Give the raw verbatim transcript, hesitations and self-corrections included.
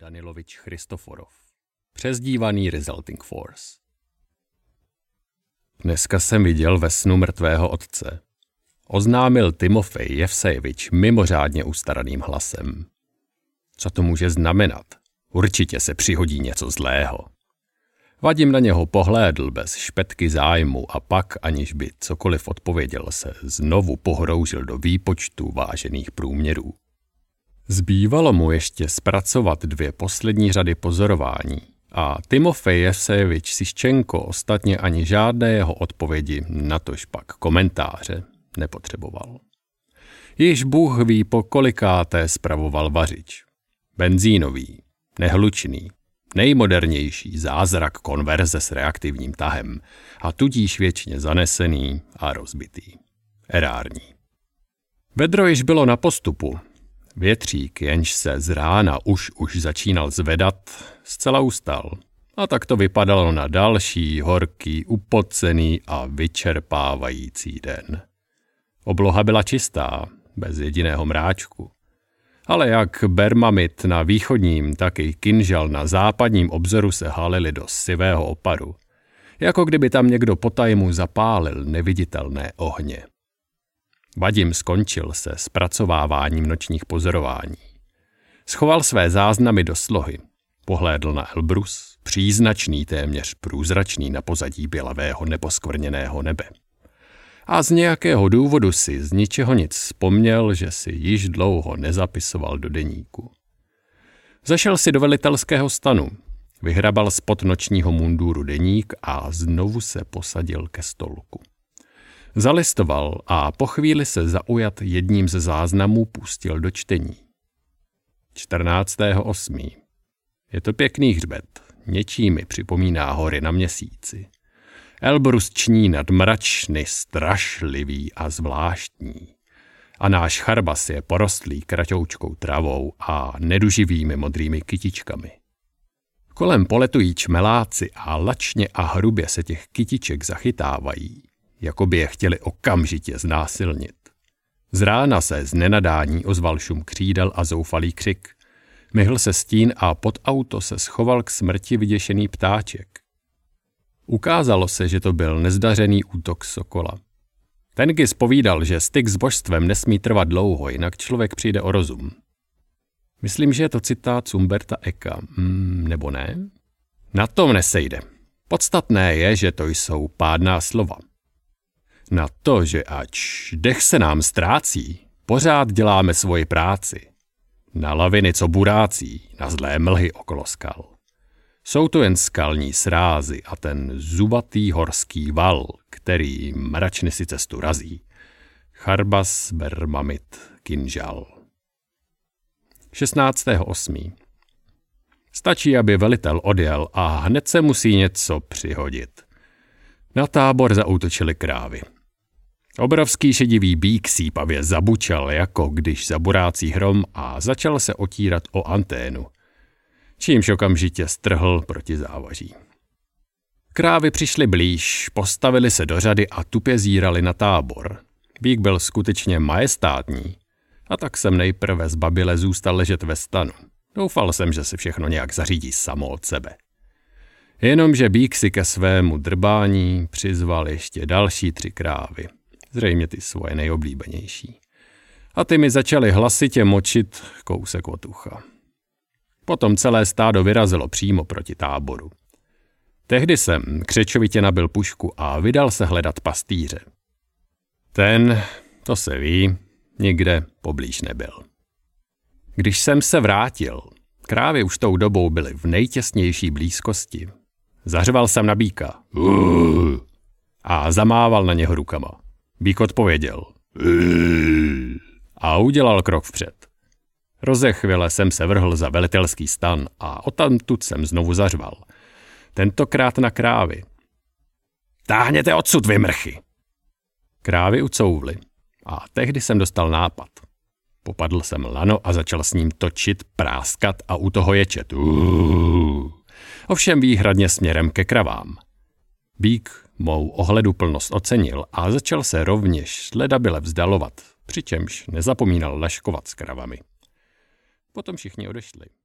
Danilovič Christoforov, přezdívaný Resulting Force. Dneska jsem viděl ve snu mrtvého otce, oznámil Timofej Jevsejevič mimořádně ustaraným hlasem. Co to může znamenat? Určitě se přihodí něco zlého. Vadim na něho pohlédl bez špetky zájmu a pak, aniž by cokoliv odpověděl, se znovu pohroužil do výpočtu vážených průměrů. Zbývalo mu ještě zpracovat dvě poslední řady pozorování a Timofej Jevsejevič Siščenko ostatně ani žádné jeho odpovědi, natož pak komentáře, nepotřeboval. Již Bůh ví, po kolikáté spravoval vařič. Benzínový, nehlučný, nejmodernější zázrak konverze s reaktivním tahem a tudíž věčně zanesený a rozbitý. Erární. Vedro již bylo na postupu. Větřík, jenž se z rána už už začínal zvedat, zcela ustal. A tak to vypadalo na další, horký, upocený a vyčerpávající den. Obloha byla čistá, bez jediného mráčku. Ale jak Bermamit na východním, tak i Kinžal na západním obzoru se halili do sivého oparu, jako kdyby tam někdo potajmu zapálil neviditelné ohně. Vadim skončil se zpracováváním nočních pozorování. Schoval své záznamy do slohy, pohlédl na Elbrus, příznačný, téměř průzračný na pozadí bělavého neposkvrněného nebe. A z nějakého důvodu si z ničeho nic vzpomněl, že si již dlouho nezapisoval do deníku. Zašel si do velitelského stanu, vyhrabal spod nočního mundúru deník a znovu se posadil ke stolku. Zalistoval a po chvíli se zaujat jedním ze záznamů pustil do čtení. čtrnáctého osmého Je to pěkný hřbet, něčím mi připomíná hory na Měsíci. Elbrus ční nad mračny strašlivý a zvláštní. A náš Charbas je porostlý kratoučkou travou a neduživými modrými kytičkami. Kolem poletují čmeláci a lačně a hrubě se těch kytiček zachytávají, jako by je chtěli okamžitě znásilnit. Z rána se z nenadání ozval šum křídel a zoufalý křik. Myhl se stín a pod auto se schoval k smrti vyděšený ptáček. Ukázalo se, že to byl nezdařený útok sokola. Tengis povídal, že styk s božstvem nesmí trvat dlouho, jinak člověk přijde o rozum. Myslím, že je to citát z Umberta Eka, hmm, nebo ne? Na tom nesejde. Podstatné je, že to jsou pádná slova. Na to, že ač dech se nám ztrácí, pořád děláme svoji práci. Na laviny, co burácí, na zlé mlhy okolo skal. Jsou to jen skalní srázy a ten zubatý horský val, který mračny si cestu razí. Charbas, Bermamit, Kinžal. šestnáctého osmého Stačí, aby velitel odjel a hned se musí něco přihodit. Na tábor zaútočily krávy. Obrovský šedivý býk sípavě zabučel, jako když zaburácí hrom a začal se otírat o anténu, čímž okamžitě strhl proti závaží. Krávy přišly blíž, postavili se do řady a tupě zírali na tábor. Býk byl skutečně majestátní, a tak jsem nejprve zbabile zůstal ležet ve stanu. Doufal jsem, že se všechno nějak zařídí samo od sebe. Jenomže býk si ke svému drbání přizval ještě další tři krávy, zřejmě ty svoje nejoblíbenější. A ty mi začaly hlasitě močit kousek od ucha. Potom celé stádo vyrazilo přímo proti táboru. Tehdy jsem křečovitě nabil pušku a vydal se hledat pastýře. Ten, to se ví, nikde poblíž nebyl. Když jsem se vrátil, krávy už tou dobou byly v nejtěsnější blízkosti. Zařval jsem na býka Uuuh! A zamával na něho rukama. Býk odpověděl Uuuh! A udělal krok vpřed. Rozechvěle jsem se vrhl za velitelský stan a odtamtud jsem znovu zařval. Tentokrát na krávy. Táhněte odsud, vy mrchy! Krávy ucouvly a tehdy jsem dostal nápad. Popadl jsem lano a začal s ním točit, práskat a u toho ječet. Uuuh. Ovšem výhradně směrem ke kravám. Býk mou ohleduplnost ocenil a začal se rovněž sledabyle vzdalovat, přičemž nezapomínal laškovat s kravami. Potom všichni odešli.